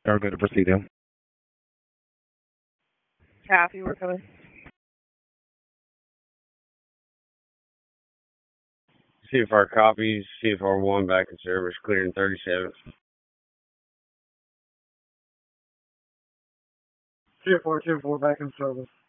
Are good to proceed in. Kathy, we're coming. CFR copies, CFR1 back in service, clearing 37. CFR 10-4 back in service.